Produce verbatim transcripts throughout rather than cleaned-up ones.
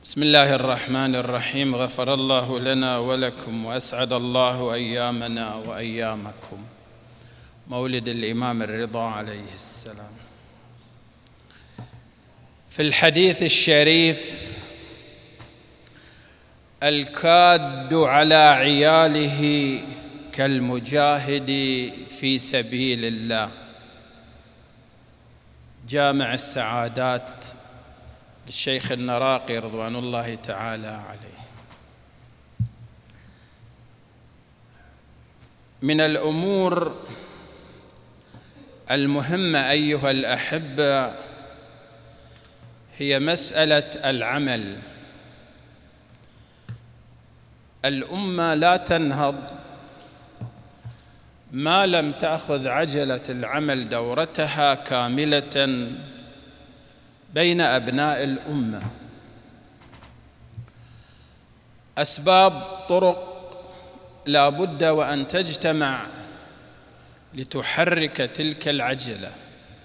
بسم الله الرحمن الرحيم. غفر الله لنا ولكم وأسعد الله أيامنا وأيامكم. مولد الإمام الرضا عليه السلام. في الحديث الشريف: الكاد على عياله كالمجاهد في سبيل الله. جامع السعادات للشيخ النراقي رضوان الله تعالى عليه. من الأمور المهمة أيها الأحبة هي مسألة العمل. الأمة لا تنهض ما لم تأخذ عجلة العمل دورتها كاملة بين أبناء الأمة. أسباب طرق لا بد وأن تجتمع لتحرك تلك العجلة.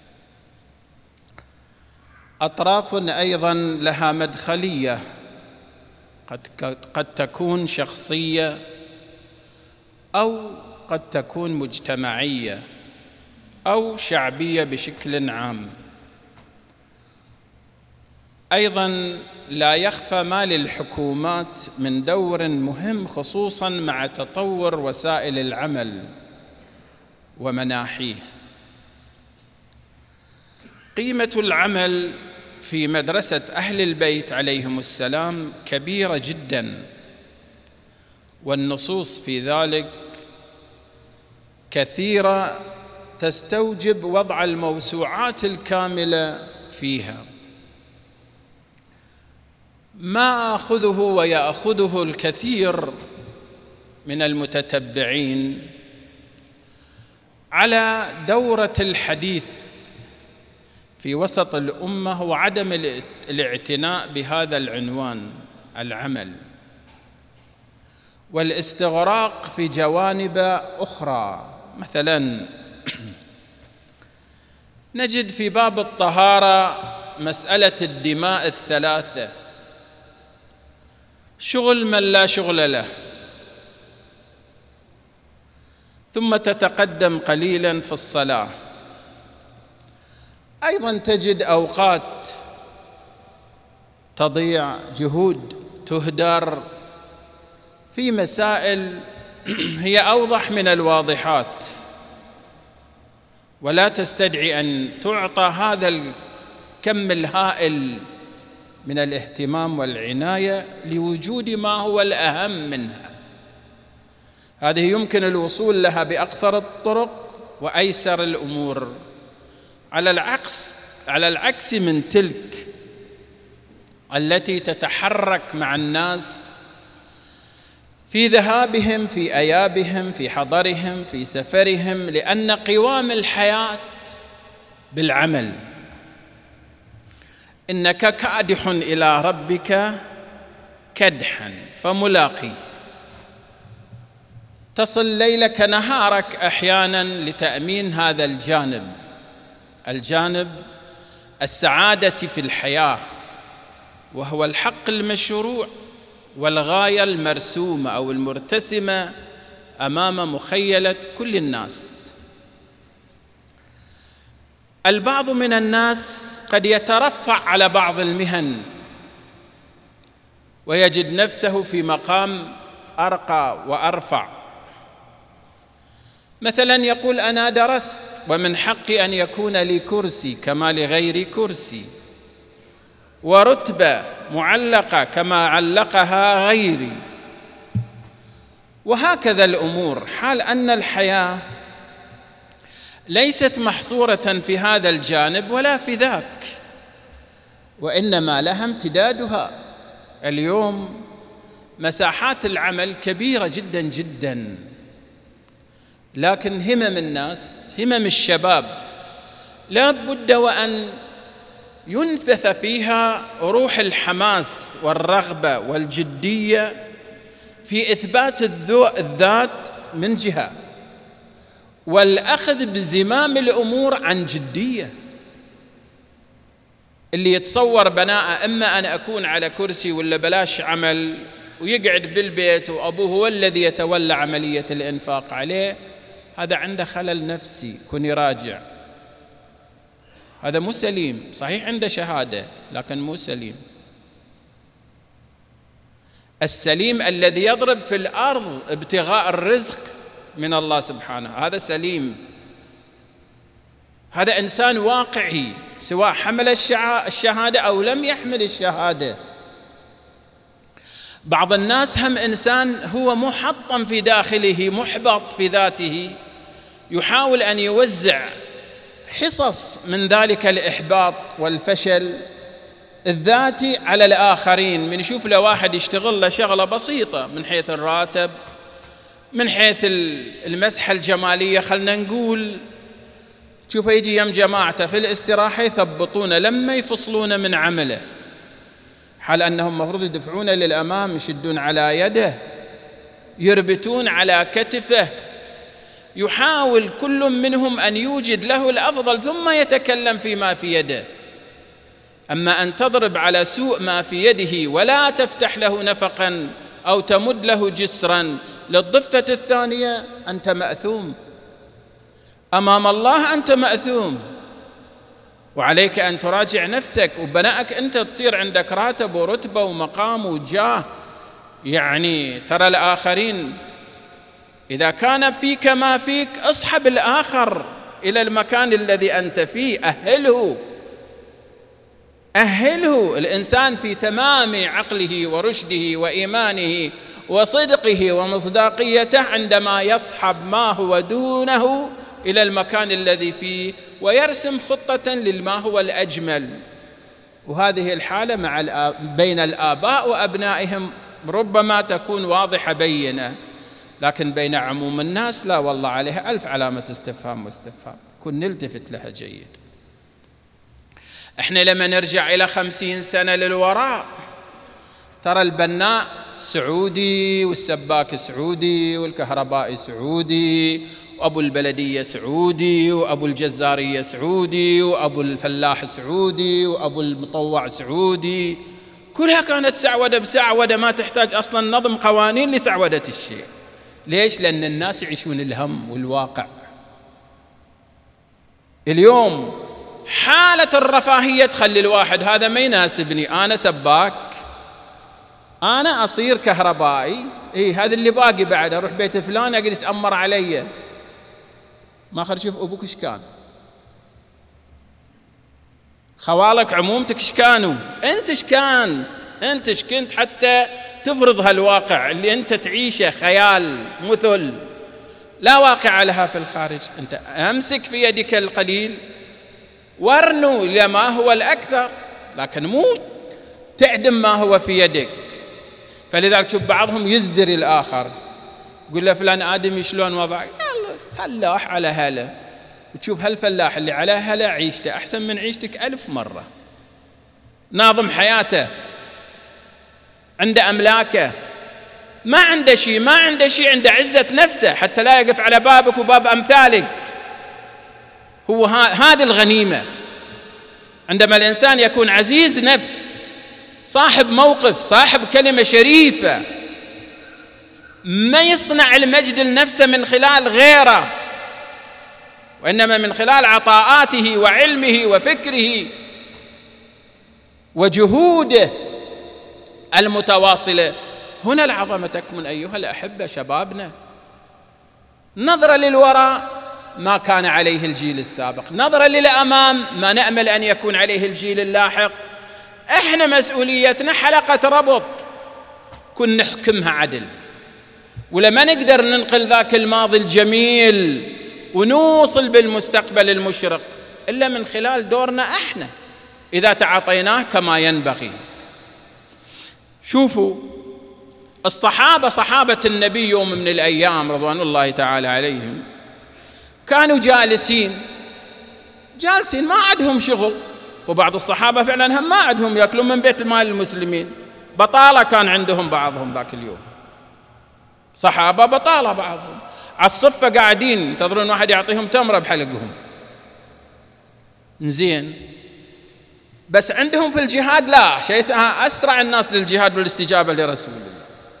أطراف أيضاً لها مدخلية، قد قد تكون شخصية أو قد تكون مجتمعية أو شعبية بشكل عام. أيضاً لا يخفى ما للحكومات من دور مهم، خصوصاً مع تطور وسائل العمل ومناحيه. قيمة العمل في مدرسة أهل البيت عليهم السلام كبيرة جداً، والنصوص في ذلك كثيرة تستوجب وضع الموسوعات الكاملة فيها. ما آخذه ويأخذه الكثير من المتتبعين على دورة الحديث في وسط الأمة هو عدم الاعتناء بهذا العنوان، العمل، والاستغراق في جوانب أخرى. مثلاً نجد في باب الطهارة مسألة الدماء الثلاثة شغل من لا شغل له، ثم تتقدم قليلاً في الصلاة. أيضاً تجد أوقات تضيع، جهود تهدر في مسائل هي أوضح من الواضحات، ولا تستدعي أن تعطى هذا الكم الهائل من الاهتمام والعناية لوجود ما هو الأهم منها. هذه يمكن الوصول لها بأقصر الطرق وأيسر الأمور، على العكس على العكس من تلك التي تتحرك مع الناس في ذهابهم، في أيابهم، في حضرهم، في سفرهم، لأن قوام الحياة بالعمل. إنك كادح إلى ربك كدحا فملاقي. تصل ليلك نهارك أحيانا لتأمين هذا الجانب، الجانب السعادة في الحياة، وهو الحق المشروع والغاية المرسومة أو المرتسمة أمام مخيلة كل الناس. البعض من الناس قد يترفع على بعض المهن ويجد نفسه في مقام أرقى وأرفع. مثلا يقول: أنا درست ومن حقي أن يكون لي كرسي كما لغيري كرسي، ورتبة معلقة كما علقها غيري. وهكذا الأمور، حال أن الحياة ليست محصورة في هذا الجانب ولا في ذاك، وإنما لها امتدادها. اليوم مساحات العمل كبيرة جدا جدا، لكن همم الناس، همم الشباب، لا بد وأن ينفث فيها روح الحماس والرغبة والجدية في إثبات الذات من جهة، والأخذ بزمام الأمور عن جدية. اللي يتصور بناء إما أن أكون على كرسي ولا بلاش عمل ويقعد بالبيت وأبوه هو الذي يتولى عملية الإنفاق عليه، هذا عنده خلل نفسي، كن يراجع. هذا مو سليم، صحيح عنده شهادة لكن مو سليم. السليم الذي يضرب في الأرض ابتغاء الرزق من الله سبحانه، هذا سليم، هذا إنسان واقعي سواء حمل الشهادة أو لم يحمل الشهادة. بعض الناس هم إنسان هو محطم في داخله، محبط في ذاته، يحاول أن يوزع حصص من ذلك الإحباط والفشل الذاتي على الآخرين. من يشوف له واحد يشتغل له شغلة بسيطة من حيث الراتب، من حيث المسحة الجمالية، خلنا نقول، تشوفه يجي يم جماعته في الاستراحة يثبطونه لما يفصلونه من عمله، حال أنهم مفروض يدفعونه للأمام، يشدون على يده، يربتون على كتفه. يحاول كل منهم أن يوجد له الأفضل ثم يتكلم فيما في يده. أما أن تضرب على سوء ما في يده ولا تفتح له نفقا أو تمد له جسرا للضفة الثانية، أنت مأثوم أمام الله، أنت مأثوم. وعليك أن تراجع نفسك وبنائك، أنت تصير عندك راتب ورتبة ومقام وجاه. يعني ترى الآخرين إذا كان فيك ما فيك اصحب الآخر إلى المكان الذي أنت فيه، أهله أهله. الإنسان في تمام عقله ورشده وإيمانه وصدقه ومصداقيته عندما يصحب ما هو دونه إلى المكان الذي فيه ويرسم خطة لما هو الأجمل. وهذه الحالة مع بين الآباء وأبنائهم ربما تكون واضحة بينة، لكن بين عموم الناس لا، والله عليها ألف علامة استفهام واستفهام، كن نلتفت لها جيد. احنا لما نرجع إلى خمسين سنة للوراء، ترى البناء سعودي والسباك سعودي والكهربائي سعودي وأبو البلدية سعودي وأبو الجزارية سعودي وأبو الفلاح سعودي وأبو المطوع سعودي، كلها كانت سعودة بسعودة، ما تحتاج أصلا نظم قوانين لسعودة الشيء. ليش؟ لأن الناس يعيشون الهم والواقع. اليوم حالة الرفاهية تخلي الواحد هذا ما يناسبني، أنا سباك، أنا أصير كهربائي، إيه هذا اللي باقي بعد، أروح بيت فلان أقعد يتأمر علي، ما خل شوف أبوك إيش كان، خوالك عمومتك إيش كانوا، أنت إيش كانت، أنت إيش كنت، حتى تفرض هالواقع اللي أنت تعيشه خيال مثل لا واقع لها في الخارج. أنت أمسك في يدك القليل وارنو لما هو الأكثر، لكن مو تعدم ما هو في يدك. فلذلك شوف بعضهم يزدري الآخر، يقول له فلان آدمي شلون وضعك، فلاح على هلا، وتشوف هالفلاح اللي على هلا عيشته أحسن من عيشتك ألف مرة، ناظم حياته، عنده أملاكه، ما عنده شيء، ما عنده شيء، عنده عزة نفسه حتى لا يقف على بابك وباب أمثالك. هو هذه الغنيمة. عندما الإنسان يكون عزيز نفس، صاحب موقف، صاحب كلمة شريفة، ما يصنع المجد لنفسه من خلال غيره، وإنما من خلال عطاءاته وعلمه وفكره وجهوده المتواصلة. هنا العظمة تكمن أيها الأحبة شبابنا. نظرة للوراء ما كان عليه الجيل السابق، نظرة للأمام ما نأمل أن يكون عليه الجيل اللاحق. إحنا مسؤوليتنا حلقة ربط كن نحكمها عدل، ولما نقدر ننقل ذاك الماضي الجميل ونوصل بالمستقبل المشرق إلا من خلال دورنا إحنا إذا تعاطيناه كما ينبغي. شوفوا الصحابة، صحابة النبي يوم من الأيام رضوان الله تعالى عليهم، كانوا جالسين جالسين ما عندهم شغل، وبعض الصحابة فعلا هم ما عندهم يأكلون من بيت مال المسلمين، بطالة كان عندهم بعضهم ذاك اليوم، صحابة بطالة بعضهم، على الصفة قاعدين ينتظرون واحد يعطيهم تمرة بحلقهم. زين بس عندهم في الجهاد لا شيء، أسرع الناس للجهاد والاستجابة لرسول الله.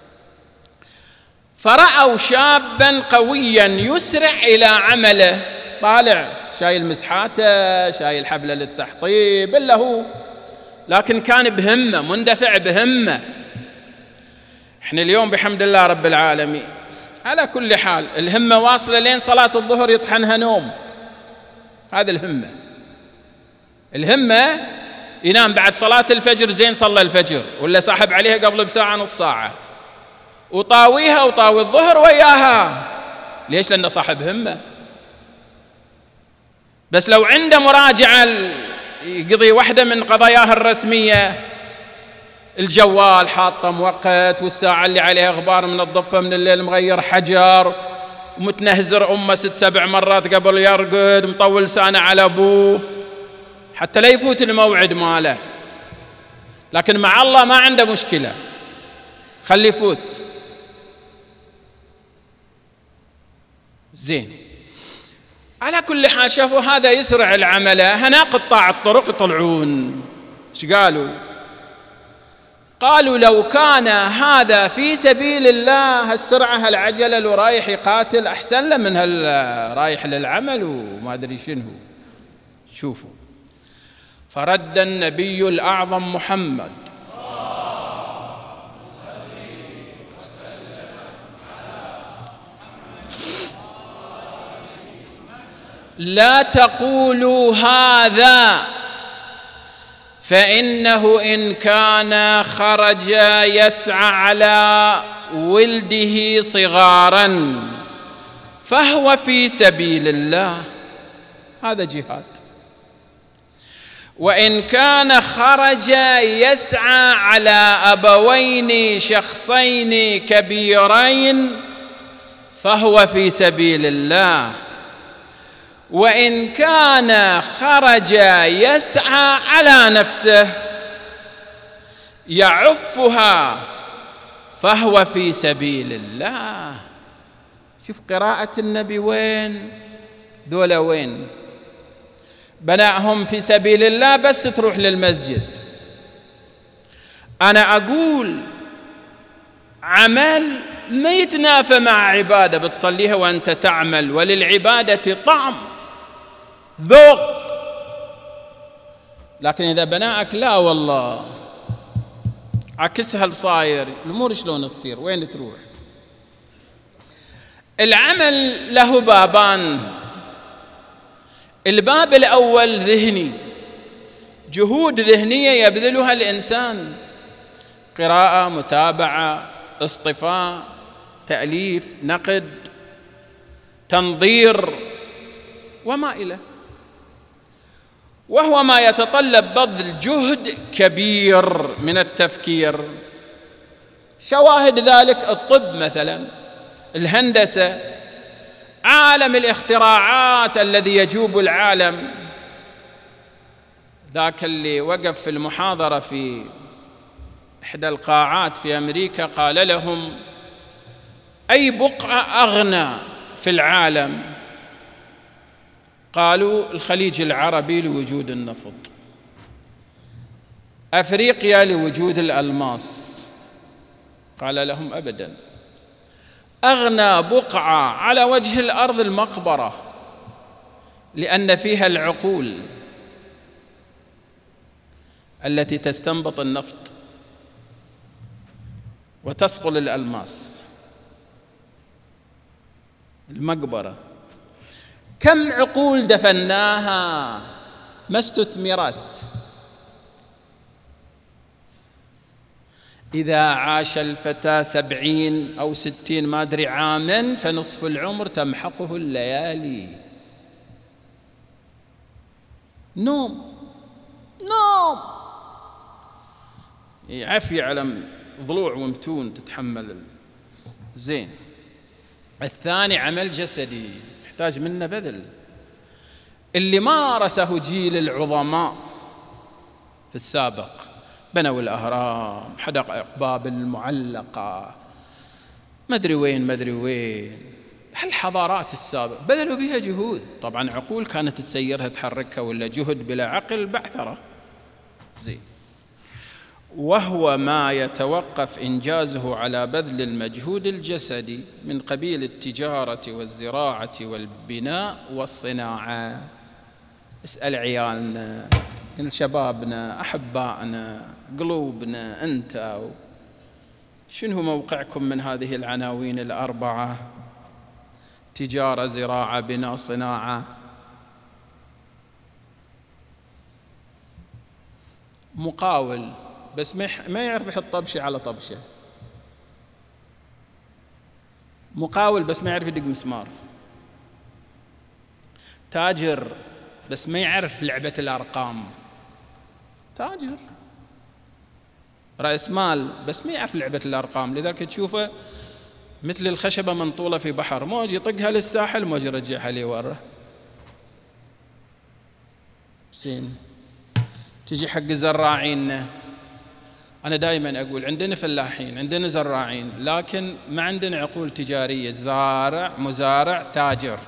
فرأوا شابا قويا يسرع إلى عمله، طالع شايل مسحاته، شايل حبله للتحطيب إلا هو، لكن كان بهمة، مندفع بهمة. احنا اليوم بحمد الله رب العالمين على كل حال الهمة واصلة لين صلاة الظهر يطحنها نوم، هذه الهمة. الهمة ينام بعد صلاة الفجر زين صلى الفجر، ولا ساحب عليها قبل بساعة نص ساعة، وطاويها وطاوي الظهر وياها. ليش؟ لأنه صاحب همة. بس لو عنده مراجعة يقضي واحدة من قضاياها الرسمية، الجوال حاطه مؤقت، والساعة اللي عليها غبار من الضفة من الليل مغير حجر، ومتنهزر أمه ست سبع مرات قبل يرقد، مطول لسانه على أبوه حتى لا يفوت الموعد ماله. لكن مع الله ما عنده مشكلة، خلي يفوت زين. على كل حال شافوا هذا يسرع العمله، هنا قطاع الطرق يطلعون. ايش قالوا؟ قالوا لو كان هذا في سبيل الله هالسرعة هالعجلة لو رايح يقاتل أحسن له من هال رايح للعمل وما أدري شنو. شوفوا، فرد النبي الأعظم محمد لا تقولوا هذا فإنه إن كان خرج يسعى على ولده صغارا فهو في سبيل الله، هذا جهاد. وإن كان خرج يسعى على أبوين شخصين كبيرين فهو في سبيل الله. وإن كان خرج يسعى على نفسه يعفها فهو في سبيل الله. شوف قراءة النبي وين ذولا، وين بناهم في سبيل الله بس تروح للمسجد. أنا أقول عمل ما يتنافى مع عبادة بتصليها وأنت تعمل، وللعبادة طعم ذوق. لكن إذا بناءك لا والله عكسها الصاير، الأمور شلون تصير؟ وين تروح؟ العمل له بابان. الباب الأول ذهني، جهود ذهنية يبذلها الإنسان، قراءة، متابعة، اصطفاء، تأليف، نقد، تنظير وما إليه، وهو ما يتطلب بذل جهد كبير من التفكير. شواهد ذلك الطب مثلا، الهندسة، عالم الاختراعات الذي يجوب العالم. ذاك اللي وقف في المحاضرة في إحدى القاعات في أمريكا قال لهم: أي بقعة أغنى في العالم؟ قالوا: الخليج العربي لوجود النفط، أفريقيا لوجود الألماس. قال لهم: أبداً، أغنى بقعة على وجه الأرض المقبرة، لأن فيها العقول التي تستنبط النفط وتصقل الألماس. المقبرة كم عقول دفناها ما استثمرت. إذا عاش الفتى سبعين أو ستين ما أدري عاماً فنصف العمر تمحقه الليالي. نوم نوم يعفي على ضلوع ومتون تتحمل زين. الثاني عمل جسدي يحتاج منه بذل، اللي مارسه جيل العظماء في السابق، بنوا الأهرام، حدائق بابل المعلقة، ما أدري وين ما أدري وين، هالحضارات السابقة بذلوا بها جهود. طبعا عقول كانت تسيرها تحركها، ولا جهد بلا عقل بعثرة. زين. وهو ما يتوقف إنجازه على بذل المجهود الجسدي من قبيل التجارة والزراعة والبناء والصناعة. اسأل عيالنا، شبابنا، أحبائنا، قلوبنا، أنت شنو موقعكم من هذه العناوين الأربعة؟ تجارة، زراعة، بناء، صناعة. مقاول بس ما يعرف يحط طبشة على طبشة، مقاول بس ما يعرف يدق مسمار، تاجر بس ما يعرف لعبة الأرقام، تاجر رأس مال بس ما يعرف لعبة الأرقام، لذلك تشوفه مثل الخشبة منطولة في بحر، موج يطقها للساحل، موج يرجعها لي ورا. زين. تجي حق الزراعين، أنا دائما أقول عندنا فلاحين، عندنا زراعين، لكن ما عندنا عقول تجارية، زارع، مزارع، تاجر.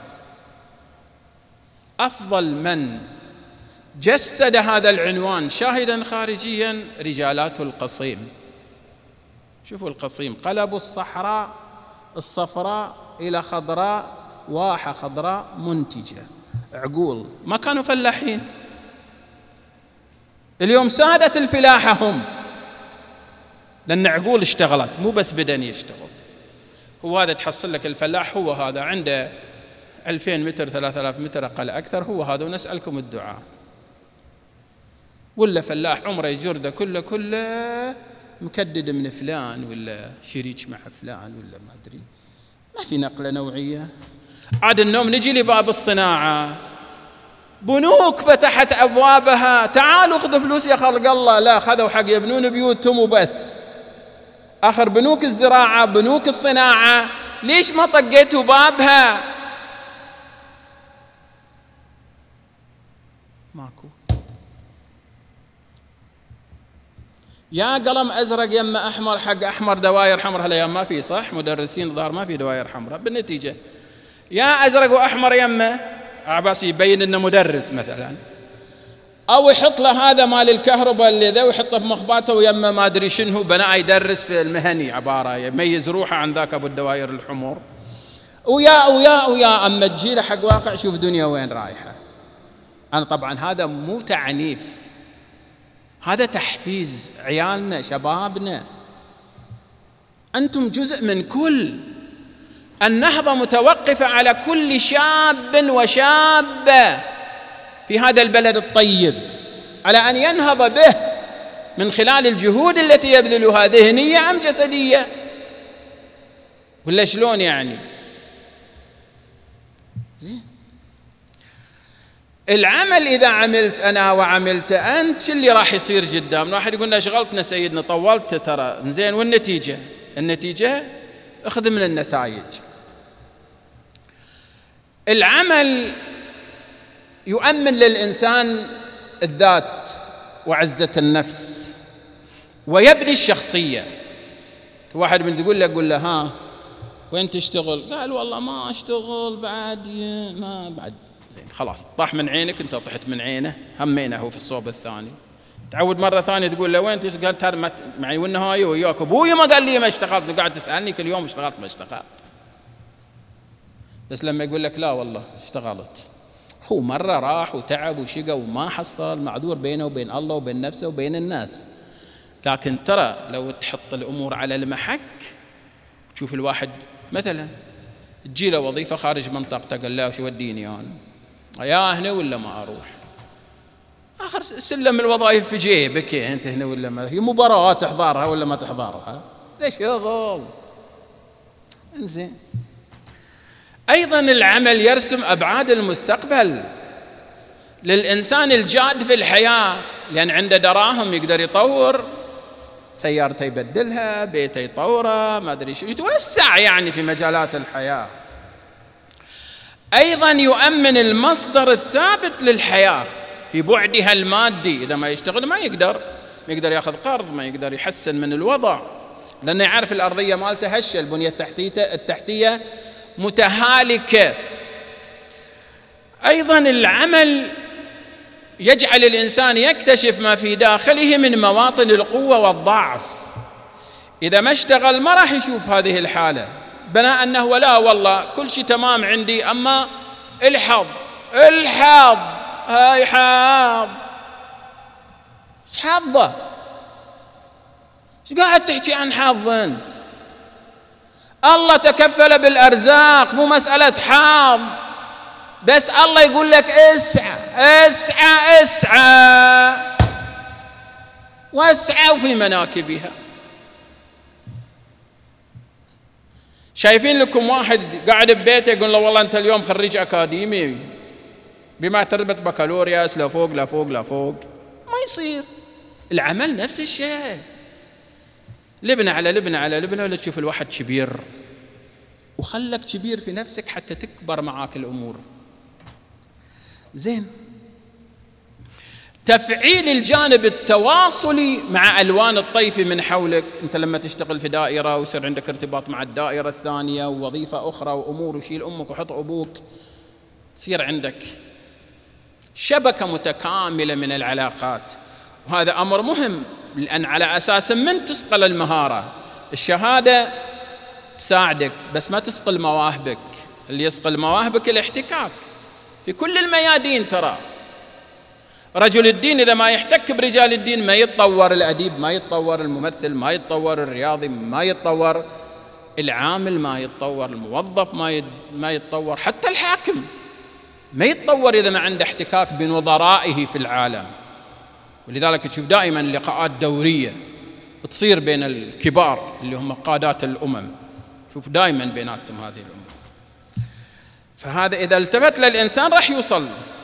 أفضل من جسد هذا العنوان شاهدا خارجيا رجالات القصيم. شوفوا القصيم، قلبوا الصحراء الصفراء إلى خضراء، واحة خضراء منتجة، عقول، ما كانوا فلاحين. اليوم سادة الفلاحة هم، لأن عقول اشتغلت، مو بس بدن يشتغل. هو هذا تحصل لك الفلاح، هو هذا عنده ألفين متر، ثلاثة آلاف متر أقل أكثر، هو هذا، ونسألكم الدعاء. ولا فلاح عمره يجرده كله كله مكدد من فلان، ولا شريك مع فلان، ولا ما أدري، ما في نقلة نوعية. عاد النوم نجي لباب الصناعة، بنوك فتحت أبوابها، تعالوا خذوا فلوس يا خلق الله، لا، خذوا حق يبنون بيوتهم وبس. آخر بنوك الزراعة، بنوك الصناعة، ليش ما طقيتوا بابها؟ ماكو. يا قلم أزرق يما أحمر، حق أحمر دواير حمر، هالأيام ما في، صح؟ مدرسين ظهر ما في دواير حمراء. بالنتيجة يا أزرق وأحمر يما، عباس يبين إنه مدرس مثلا، أو يحط له هذا مال الكهرباء اللي ذا ويحطه في مخباته، ويما ما أدري شنو بناء يدرس في المهني، عبارة يميز روحه عن ذاك أبو الدواير الحمر. ويا ويا ويا أما تجيله حق واقع، شوف دنيا وين رايحة. أنا طبعا هذا مو تعنيف، هذا تحفيز عيالنا، شبابنا. أنتم جزء من كل. النهضة متوقفة على كل شاب وشابة في هذا البلد الطيب، على أن ينهض به من خلال الجهود التي يبذلها، ذهنية أم جسدية، ولا شلون يعني؟ زين. العمل إذا عملت أنا وعملت أنت، شو اللي راح يصير قدام؟ واحد يقول لنا شغلتنا سيدنا، طولت ترى، زين، والنتيجة؟ النتيجة اخذ من النتائج. العمل يؤمن للإنسان الذات وعزة النفس، ويبني الشخصية. واحد من تقول له، قول له ها وين تشتغل؟ قال والله ما أشتغل بعد، ما بعد. زين، خلاص، طاح من عينك، انت طحت من عينه، همينه هو في الصوب الثاني. تعود مرة ثانية تقول له وين تشتغل؟ قال ترى معي والنهاية وياك، ابوي ما قال لي ما اشتغلت، قاعد تسألني كل يوم اشتغلت ما اشتغلت. بس لما يقول لك لا والله اشتغلت، هو مرة راح وتعب وشقى وما حصل، معذور بينه وبين الله وبين نفسه وبين الناس. لكن ترى لو تحط الأمور على المحك، تشوف الواحد مثلا تجي له وظيفة خارج منطقته، قال لا وش وديني أنا، يا هنا ولا ما أروح؟ آخر سلم الوظائف في جيبك، أنت هنا ولا ما، هي مباراة تحضرها ولا ما تحضرها، ده شغل. إنزين. أيضا العمل يرسم أبعاد المستقبل للإنسان الجاد في الحياة، لأن عنده دراهم يقدر يطور سيارته، يبدلها، بيته يطوره، ما أدري شو، يتوسع يعني في مجالات الحياة. أيضا يؤمن المصدر الثابت للحياة في بعدها المادي. إذا ما يشتغل ما يقدر ما يقدر يأخذ قرض، ما يقدر يحسن من الوضع، لأنه يعرف الأرضية مالته هشة، البنية التحتية التحتية متهالكة. أيضا العمل يجعل الإنسان يكتشف ما في داخله من مواطن القوة والضعف. إذا ما اشتغل ما راح يشوف هذه الحالة، بناء أنه لا والله كل شيء تمام عندي، أما الحظ الحظ هاي حظ. ايش حظه؟ ايش قاعد تحكي عن حظ انت؟ الله تكفل بالأرزاق، مو مسألة حظ، بس الله يقول لك اسعى اسعى اسعى واسعوا في مناكبها. شايفين لكم واحد قاعد ببيته يقول له والله أنت اليوم خريج أكاديمي بما تربط بكالوريوس لفوق لفوق لفوق، ما يصير. العمل نفس الشيء، لبنة على لبنة على لبنة، ولا تشوف الواحد كبير، وخلك كبير في نفسك حتى تكبر معاك الأمور. زين، تفعيل الجانب التواصلي مع ألوان الطيف من حولك. أنت لما تشتغل في دائرة ويصير عندك ارتباط مع الدائرة الثانية ووظيفة أخرى وأمور، وشيل أمك وحط أبوك، تصير عندك شبكة متكاملة من العلاقات. وهذا أمر مهم، لأن على أساس من تصقل المهارة. الشهادة تساعدك بس ما تصقل مواهبك. اللي يصقل مواهبك الاحتكاك في كل الميادين. ترى رجل الدين إذا ما يحتك برجال الدين ما يتطور الأديب، ما يتطور الممثل، ما يتطور الرياضي، ما يتطور العامل، ما يتطور الموظف، ما ما يتطور حتى الحاكم، ما يتطور إذا ما عنده احتكاك بنظرائه في العالم. ولذلك تشوف دائما لقاءات دورية تصير بين الكبار اللي هم قادات الأمم، شوف دائما بيناتهم هذه الأمور. فهذا إذا التفت للإنسان راح يوصل.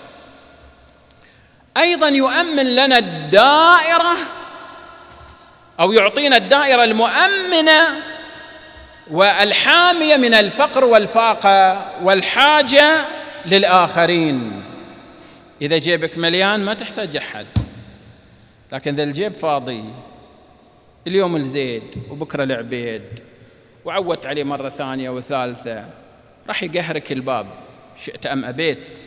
أيضا يؤمن لنا الدائرة، أو يعطينا الدائرة المؤمنة والحامية من الفقر والفاقة والحاجة للآخرين. إذا جيبك مليان ما تحتاج أحد، لكن إذا الجيب فاضي، اليوم الزيد وبكرة العبيد، وعودت عليه مرة ثانية وثالثة، راح يقهرك الباب شئت أم أبيت.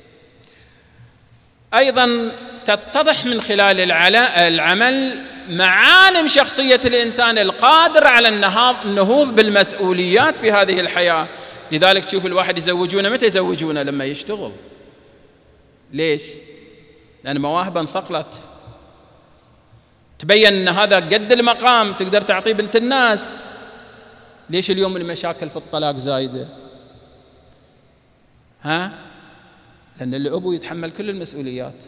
أيضا تتضح من خلال العمل معالم شخصية الإنسان القادر على النهوض بالمسؤوليات في هذه الحياة. لذلك تشوف الواحد يزوجونه، متى يزوجونه؟ لما يشتغل. ليش؟ لأن مواهبه انصقلت، تبين أن هذا قد المقام تقدر تعطيه بنت الناس. ليش اليوم المشاكل في الطلاق زايدة؟ ها؟ لأن الأبو يتحمل كل المسؤوليات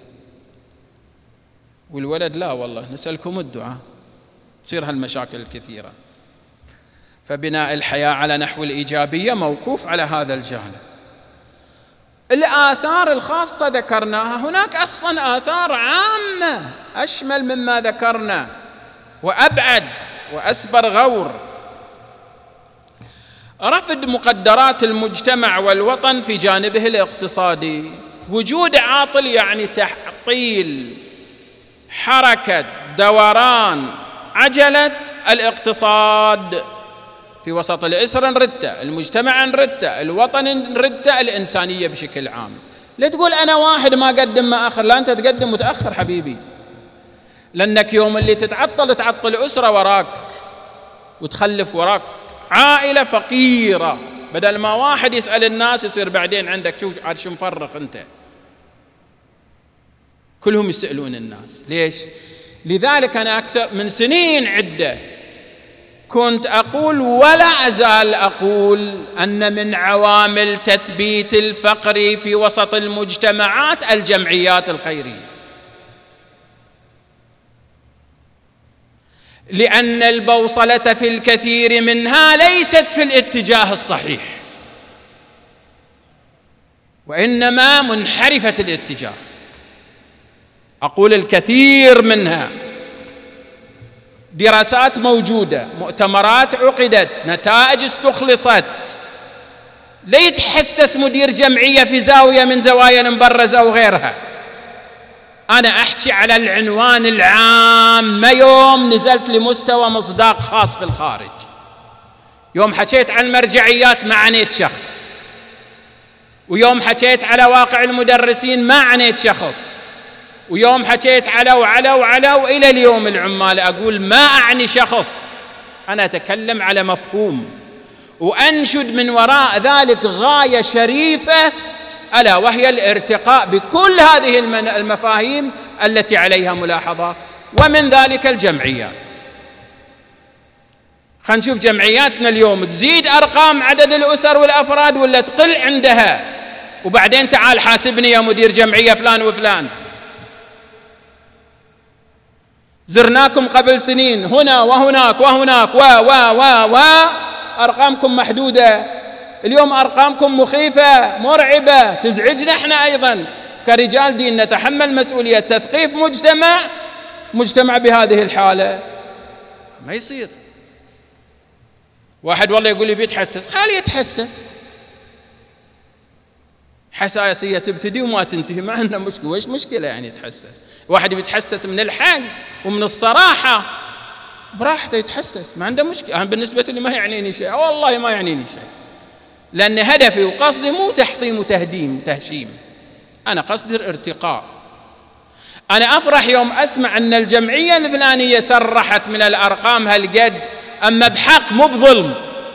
والولد لا، والله نسألكم الدعاء، تصير هالمشاكل الكثيرة. فبناء الحياة على نحو الإيجابية موقوف على هذا الجانب. الآثار الخاصة ذكرناها، هناك أصلا آثار عامة أشمل مما ذكرنا وأبعد وأسبر غور. رفض مقدرات المجتمع والوطن في جانبه الاقتصادي. وجود عاطل يعني تعطيل حركة دوران عجلة الاقتصاد في وسط الأسرة نردته، المجتمع نردته، الوطن نردته، الإنسانية بشكل عام. لا تقول أنا واحد ما قدم ما آخر، لا، أنت تقدم متأخر حبيبي، لأنك يوم اللي تتعطل تعطل أسرة وراك وتخلف وراك عائلة فقيرة. بدل ما واحد يسأل الناس يصير بعدين عندك شوف عاد شو مفرق أنت، كلهم يسألون الناس. ليش؟ لذلك أنا أكثر من سنين عدة كنت أقول ولا أزال أقول أن من عوامل تثبيت الفقر في وسط المجتمعات الجمعيات الخيرية، لأن البوصلة في الكثير منها ليست في الاتجاه الصحيح، وإنما منحرفة الاتجاه. أقول الكثير منها، دراسات موجودة، مؤتمرات عقدت، نتائج استخلصت. لا يتحسس مدير جمعية في زاوية من زوايا المبرزة أو غيرها. أنا أحكي على العنوان العام. ما يوم نزلت لمستوى مصداق خاص في الخارج، يوم حكيت عن المرجعيات ما عنيت شخص، ويوم حكيت على واقع المدرسين ما عنيت شخص، ويوم حكيت على وعلى وعلى وإلى اليوم العمال أقول ما أعني شخص، أنا أتكلم على مفهوم، وأنشد من وراء ذلك غاية شريفة ألا وهي الارتقاء بكل هذه المفاهيم التي عليها ملاحظات، ومن ذلك الجمعيات. خلينا نشوف جمعياتنا اليوم تزيد أرقام عدد الأسر والأفراد ولا تقل عندها، وبعدين تعال حاسبني يا مدير جمعية فلان وفلان. زرناكم قبل سنين هنا وهناك وهناك و و و و أرقامكم محدودة، اليوم أرقامكم مخيفة مرعبة تزعجنا احنا أيضا كرجال دين نتحمل مسؤولية تثقيف مجتمع مجتمع بهذه الحالة. ما يصير واحد والله يقول لي بيتحسس، خليه يتحسس، حساسية تبتدي وما تنتهي، ما عندنا مشكلة. وإيش مشكلة يعني يتحسس؟ واحد بيتحسس من الحق ومن الصراحة براحته يتحسس، ما عنده مشكلة. أنا بالنسبة لي ما يعنيني شيء، والله ما يعنيني شيء، لأن هدفي وقصدي مو تحطيم وتهديم وتهشيم، أنا قصدي الارتقاء. أنا أفرح يوم أسمع أن الجمعية الفلانية سرحت من الأرقام هالقد، أما بحق مو بظلم،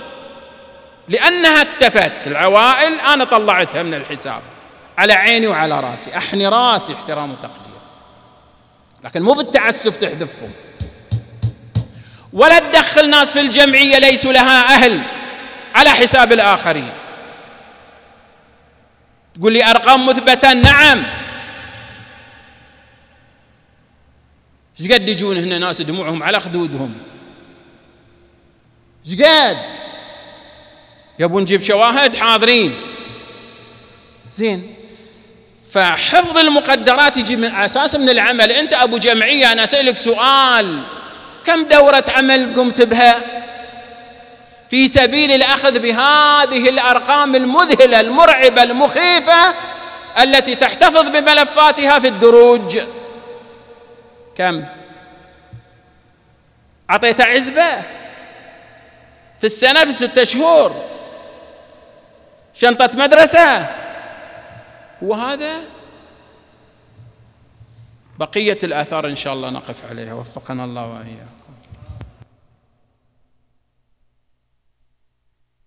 لأنها اكتفت. العوائل أنا طلعتها من الحساب على عيني وعلى راسي، أحني راسي احترام وتقدير، لكن مو بالتعسف تحذفهم، ولا تدخل ناس في الجمعية ليسوا لها أهل على حساب الآخرين. تقول لي أرقام مثبتة، نعم. ايش قد يجون هنا ناس دموعهم على خدودهم، ايش قد يبون نجيب شواهد، حاضرين زين. فحفظ المقدرات يجي من أساس من العمل. أنت أبو جمعية، أنا أسألك سؤال، كم دورة عمل قمت بها في سبيل الأخذ بهذه الأرقام المذهلة المرعبة المخيفة التي تحتفظ بملفاتها في الدروج؟ كم أعطيت عزبة في السنة في ستة شهور، شنطة مدرسة؟ وهذا بقية الآثار إن شاء الله نقف عليها، وفقنا الله وإياكم.